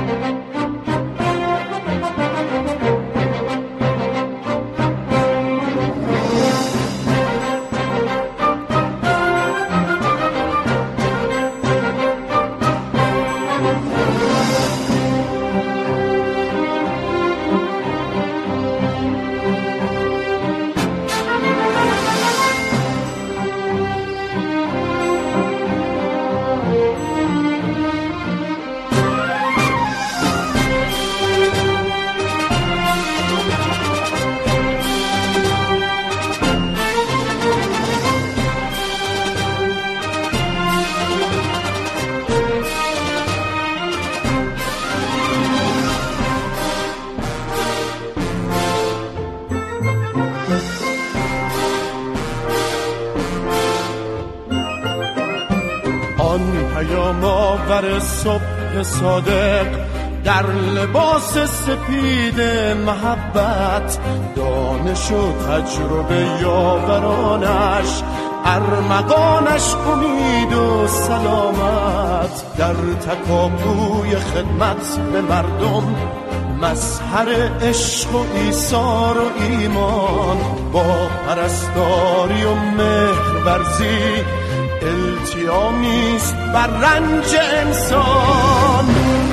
پیام آور صبح صادق در لباس سپید محبت، دانش و تجربه یاورانش، ارمغانش امید و سلامت، در تکاپوی خدمت به مردم، مظهر عشق و ایثار و ایمان، با پرستاری و مهرورزی التیامیست بر رنج انسان.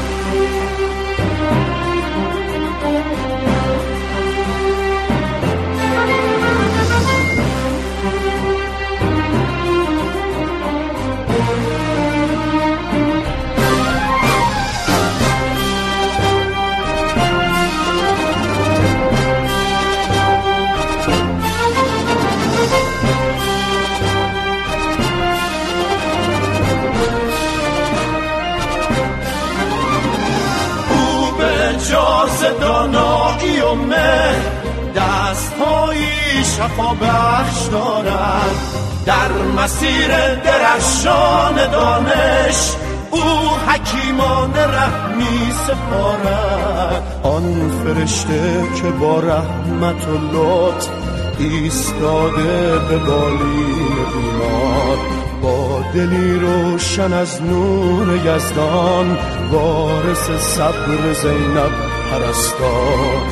دانایی و مهر دست‌هایی شفا بخش دارد، در مسیر درخشان دانش او حکیمانه رحمی سپارد. آن فرشته که با رحمت و لطف ایستاده به بالین بیمار، با دلی روشن از نور یزدان، وارث صبر زینب پرستار.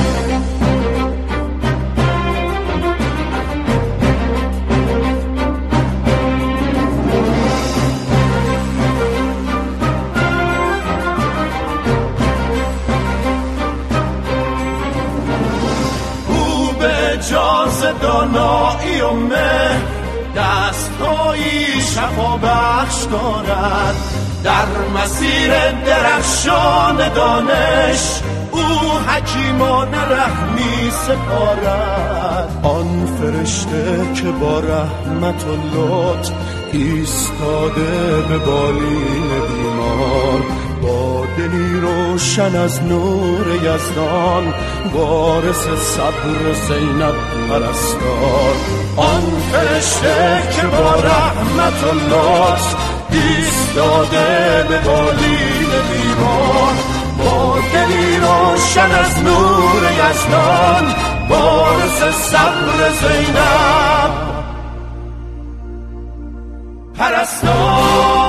او به جاز دانایی و مهر دست‌هایی شفا بخش دارد، در مسیر درخشان دانش او حکیمانه رحمی سپارد. آن فرشته که با رحمت و لطف ایستاده به بالین بیمار، با دلی روشن از نور یزدان، وارث صبر زینب پرستار. آن فرشته که با رحمت و لطف ایستاده به بالین بیمار، با دلی روشن از نور یزدان، وارث صبر زینب پرستار.